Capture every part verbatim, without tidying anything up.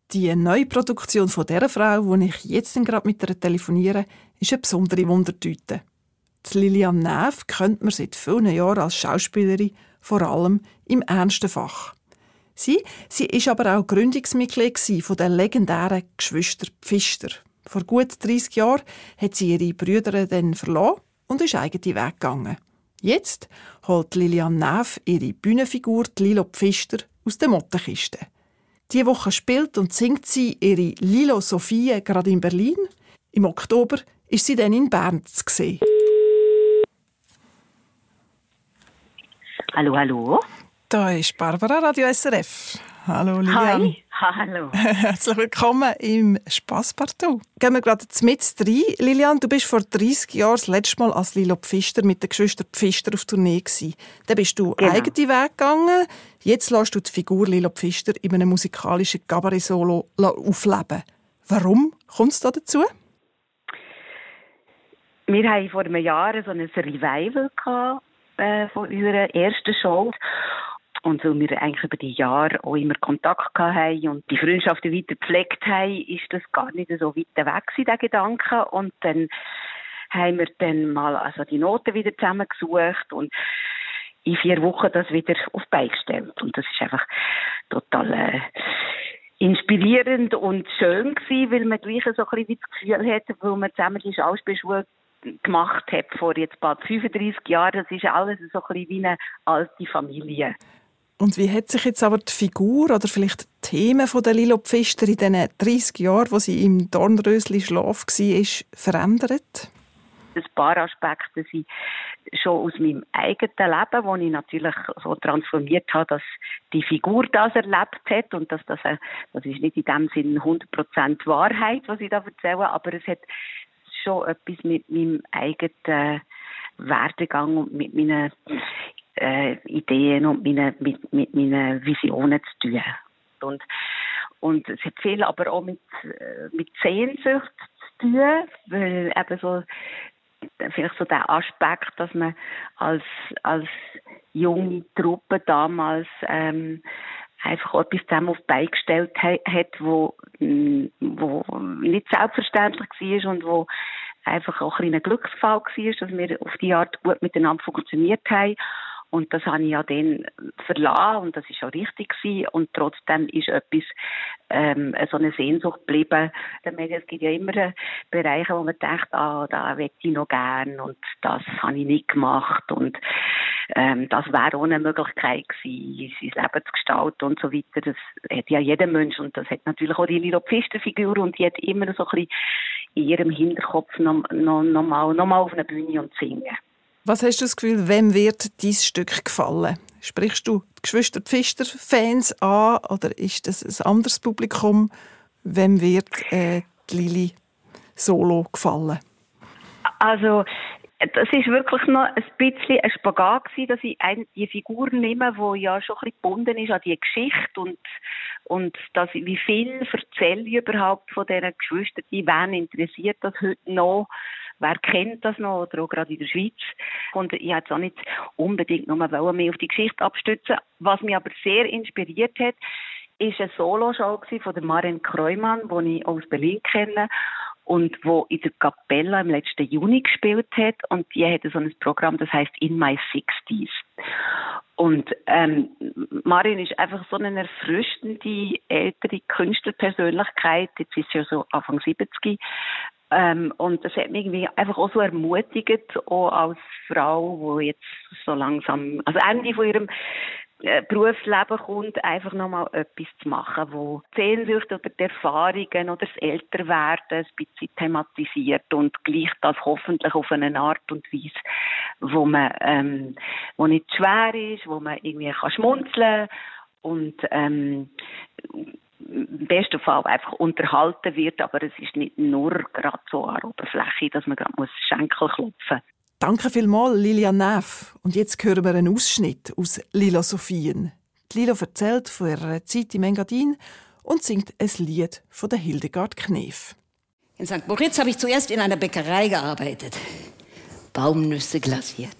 Die neue Produktion von dieser Frau, die ich jetzt gerade mit ihr telefoniere, ist eine besondere Wundertüte. Die Liliane Näf kennt man seit vielen Jahren als Schauspielerin, vor allem im ernsten Fach. Sie, sie ist aber auch Gründungsmitglied von den legendären Geschwister Pfister. Vor gut dreissig Jahren hat sie ihre Brüder dann verlassen und ist eigenen Weg gegangen. Jetzt holt Liliane Näf ihre Bühnenfigur Lilo Pfister aus der Mottenkiste. Diese Woche spielt und singt sie ihre Lilo Sophie gerade in Berlin. Im Oktober ist sie dann in Bern zu sehen. Hallo, hallo. Da ist Barbara, Radio S R F. Hallo, Liliane. Hi, hallo. Herzlich willkommen im Spasspartout. Gehen wir gerade mit rein. Liliane, du bist vor dreissig Jahren das letzte Mal als Lilo Pfister mit den Geschwistern Pfister auf Tournee gewesen. Dann bist du genau. eigenen Weg gegangen. Jetzt lässt du die Figur Lilo Pfister in einem musikalischen Cabaret-Solo aufleben. Warum kommt es da dazu? Wir hatten vor einem Jahr so ein Revival gehabt, äh, von unserer ersten Show. Und weil wir eigentlich über die Jahre auch immer Kontakt hatten und die Freundschaften weiter gepflegt haben, ist das gar nicht so weit weg, der Gedanke. Und dann haben wir dann mal also die Noten wieder zusammengesucht und in vier Wochen das wieder auf die Beine gestellt. Und das ist einfach total äh, inspirierend und schön gewesen, weil man gleich so ein bisschen das Gefühl hat, weil man zusammen die Schauspielschule gemacht hat vor jetzt bald fünfunddreissig Jahren. Das ist alles so ein bisschen wie eine alte Familie. Und wie hat sich jetzt aber die Figur oder vielleicht die Themen von der Lilo Pfister in diesen dreissig Jahren, wo sie im Dornröschen-Schlaf war, verändert? Ein paar Aspekte sind schon aus meinem eigenen Leben, wo ich natürlich so transformiert habe, dass die Figur das erlebt hat und dass das, das ist nicht in dem Sinne hundert Prozent Wahrheit, was ich da erzähle, aber es hat schon etwas mit meinem eigenen Werdegang und mit meinen äh, Ideen und meine, mit, mit meinen Visionen zu tun. Und, und es hat viel aber auch mit, mit Sehnsucht zu tun, weil eben so vielleicht so der Aspekt, dass man als, als junge Truppe damals ähm, einfach etwas zusammen auf die Beine gestellt hat, wo, wo nicht selbstverständlich war und wo einfach auch ein, ein Glücksfall war, dass wir auf die Art gut miteinander funktioniert haben. Und das habe ich ja dann verlassen und das war auch richtig gewesen. Und trotzdem ist etwas, ähm, so eine Sehnsucht geblieben. Es gibt ja immer Bereiche, wo man denkt, ah, da möchte ich noch gern und das habe ich nicht gemacht und ähm, das wäre auch eine Möglichkeit gewesen, sein Leben zu gestalten und so weiter. Das hat ja jeder Mensch und das hat natürlich auch die Lilo Pfister-Figur und die hat immer so ein bisschen in ihrem Hinterkopf noch, noch, noch, mal, noch mal auf einer Bühne und singen. Was hast du das Gefühl, wem wird dein Stück gefallen? Sprichst du die Geschwister Pfister-Fans an oder ist das ein anderes Publikum? Wem wird äh, die Lili Solo gefallen? Also, das ist wirklich noch ein bisschen ein Spagat gewesen, dass ich eine, die Figur nehme, die ja schon ein bisschen gebunden ist an die Geschichte und, und dass, wie viel erzähle ich überhaupt von diesen Geschwistern, die wen interessiert das heute noch? Wer kennt das noch, oder auch gerade in der Schweiz? Und ich wollte auch nicht unbedingt nur mehr auf die Geschichte abstützen. Was mich aber sehr inspiriert hat, ist eine Soloshow von der Maren Kreumann, die ich aus Berlin kenne und die in der Capella im letzten Juni gespielt hat. Und die hat so ein Programm, das heisst In My Sixties. Und ähm, Marin ist einfach so eine erfrischende, ältere Künstlerpersönlichkeit. Jetzt ist sie ja so Anfang siebzig. Ähm, und das hat mich irgendwie einfach auch so ermutigt, auch als Frau, die jetzt so langsam, also Ende von ihrem äh, Berufsleben kommt, einfach nochmal etwas zu machen, wo die Sehnsucht oder die Erfahrungen oder das Älterwerden ein bisschen thematisiert und gleich das hoffentlich auf eine Art und Weise, wo man, ähm, wo nicht schwer ist, wo man irgendwie kann schmunzeln und, ähm, im besten Fall einfach unterhalten wird, aber es ist nicht nur gerade so an der Oberfläche, dass man gerade muss Schenkel klopfen muss. Danke vielmals, Liliane Näf. Und jetzt hören wir einen Ausschnitt aus Lilo Sophien. Die Lilo erzählt von ihrer Zeit im Engadin und singt ein Lied von der Hildegard Knef. In Sankt Moritz habe ich zuerst in einer Bäckerei gearbeitet. Baumnüsse glasiert.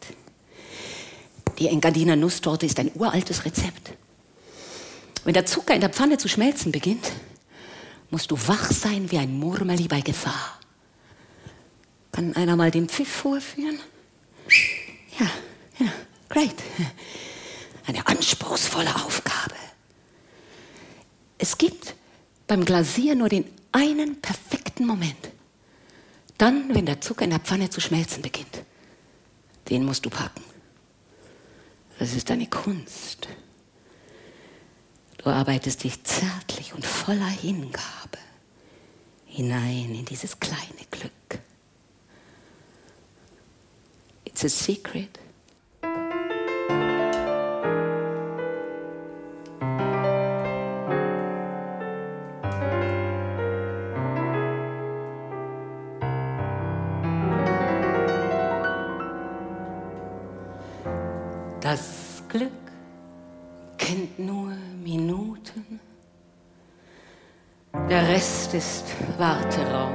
Die Engadiner Nusstorte ist ein uraltes Rezept. Wenn der Zucker in der Pfanne zu schmelzen beginnt, musst du wach sein wie ein Murmeli bei Gefahr. Kann einer mal den Pfiff vorführen? Ja, ja, great. Eine anspruchsvolle Aufgabe. Es gibt beim Glasieren nur den einen perfekten Moment. Dann, wenn der Zucker in der Pfanne zu schmelzen beginnt. Den musst du packen. Das ist deine Kunst. Du arbeitest dich zärtlich und voller Hingabe hinein in dieses kleine Glück. It's a secret. Das Glück kennt nur Minuten, der Rest ist Warteraum.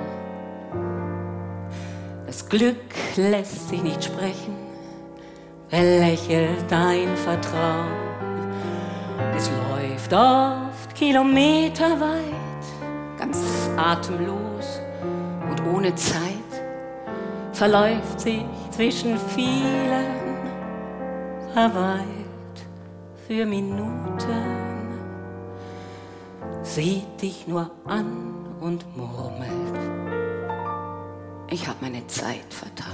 Das Glück lässt sich nicht sprechen, belächelt dein Vertrauen. Es läuft oft kilometerweit, ganz atemlos und ohne Zeit, verläuft sich zwischen vielen verweilt für Minuten, sieht dich nur an und murmelt, ich hab meine Zeit vertan.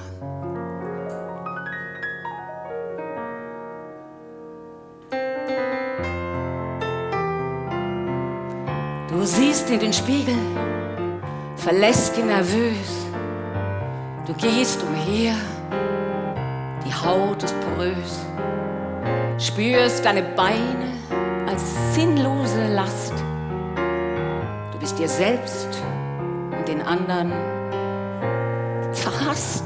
Du siehst in den Spiegel, verlässt ihn nervös, du gehst umher, die Haut ist porös, spürst deine Beine als sinnlose Last. Du bist dir selbst und den anderen verhasst.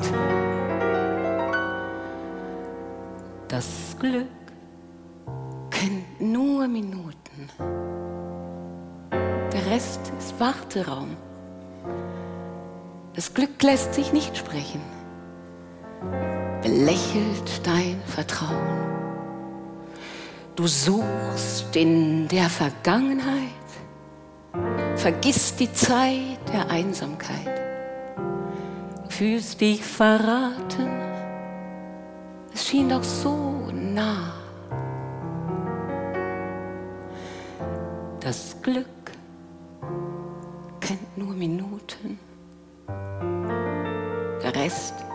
Das Glück kennt nur Minuten. Der Rest ist Warteraum. Das Glück lässt sich nicht sprechen, belächelt dein Vertrauen. Du suchst in der Vergangenheit, vergisst die Zeit der Einsamkeit. Du fühlst dich verraten, es schien doch so nah. Das Glück kennt nur Minuten, der Rest